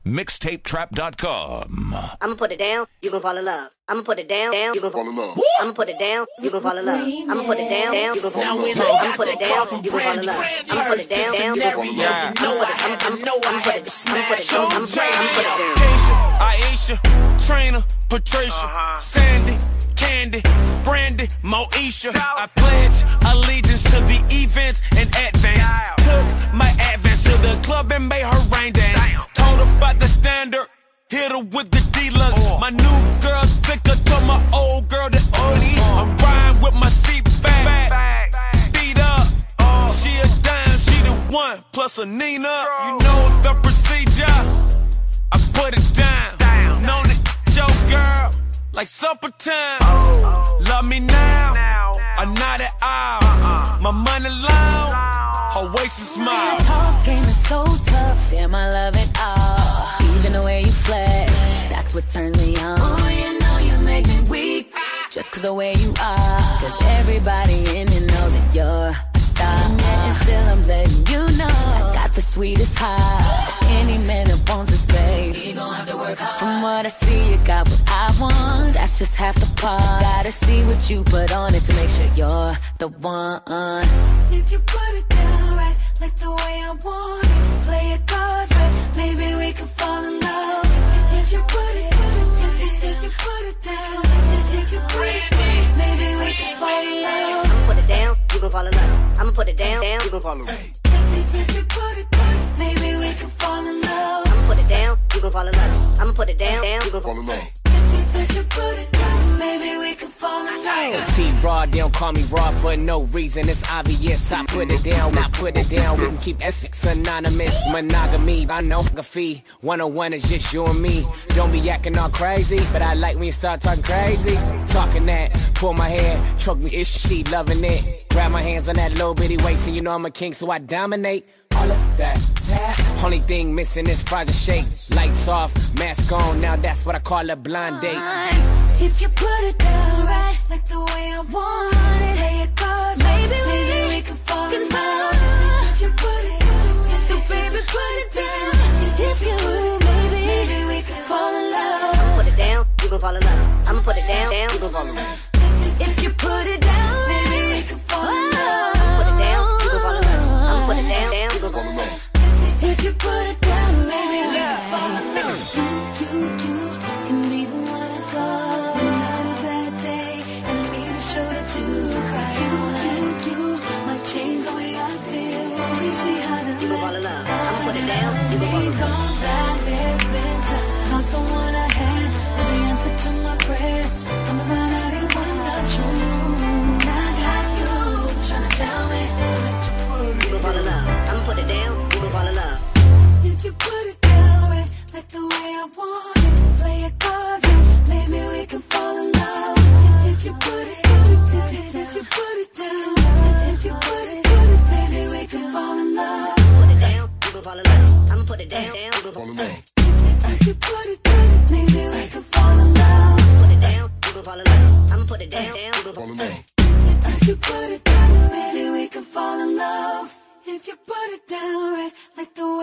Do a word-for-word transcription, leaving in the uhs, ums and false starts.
mixtape trap dot com. I'ma put it down, you gon' fall in love. I'ma put it down, down, you gon' fall in love. I'ma put it down, you gon' fall in love. I'ma put it down, down, you gon' fall in love. I'ma put it down, you gon' fall in love. I'ma put it down, down, you gon' fall in love. I'ma put it, I'ma, I'ma, I'ma put it, I'ma put it down, I'ma put it down. Aisha, Trina, Patricia, Sandy, Candy, Brandy, Moesha. I pledge allegiance to the events in advance. Took my advance to the club and made her rain dance. Told her about the standard, hit her with the dealers. My new girl thicker, told my old girl that Odie. I'm riding with my seat back, beat up. She a dime, she the one, plus a Nina. You know the procedure, I put it down. Known it, your girl, like supper time. Love me now, or not at all. My money long, her waist is small. Talk game is so tough, damn I love it all. Even the way you flex, that's what turns me on. Oh, you know you make me weak, just cause the way you are. Cause everybody in it know that you're a star. And still I'm letting you know I got the sweetest heart. Any man that wants this, babe, he gon' have to work hard. From what I see, you got what I want, that's just half the part. Gotta see what you put on it to make sure you're the one. If you put it down right, like the way I want it, play it cards right, maybe we can fall in love. If you put it, if you, if you put it down, if you put it down, maybe we can fall in love. I'ma put it down, you gon' fall in love. I'ma put it down, down, you gon' fall in love. If you put it down, maybe we can fall in love. I'ma put it down, you gon' fall in love. I'ma put it down, down, you gon' fall in love. If you put it down, maybe we can fall in love. T-Raw, they don't call me Raw for no reason. It's obvious. I put it down, I put it down. We can keep Essex anonymous. Monogamy, I know a fee. one oh one is just you and me. Don't be acting all crazy, but I like when you start talking crazy. Talking that, pull my hair, choke me, is she loving it? Grab my hands on that little bitty waist, and you know I'm a king, so I dominate. All of that tap. Only thing missing is Project Shake. Lights off, mask on, now that's what I call a blind date. If you put it down right, like the way I want it, play it cards, maybe, maybe we can fall in love. If you put it down, so baby put it down. If you would, maybe, maybe we can fall in love. I'ma put it down, you gon' fall in love. I'ma put it down, down, you gon' fall in love. If you put it down, maybe we can fall in love. Put it down, you gon' fall in love. I'ma put it down, down, you gon' fall in love. If you put it down, maybe we can fall in love. You, you, you can be the one I call when I'm a bad day and I need a shoulder to cry on. You, you might change the way I feel. Teach me how to You gon' fall in let love. I'ma put it down, you gon' fall in love. gone that there's been time. Not the one I had was the answer to my prayers. I'm around out here one not true. I got you trying to tell me that you put You gon' fall in love. I'ma put it down, you gon' fall in love. If you put it down right, like the way I want it, play it cards right, maybe we can fall in love. If you put it, if you put it down, if you put it, maybe we can fall in love. Put it down, you gon' fall in love. I'ma put it down, down, you gon' fall in love. If you put it down, maybe we can fall in love. Put it down, you gon' fall in love. I'ma put it down, down, you gon' fall in love. If you put it down, maybe we can fall in love. If you put it down right, like the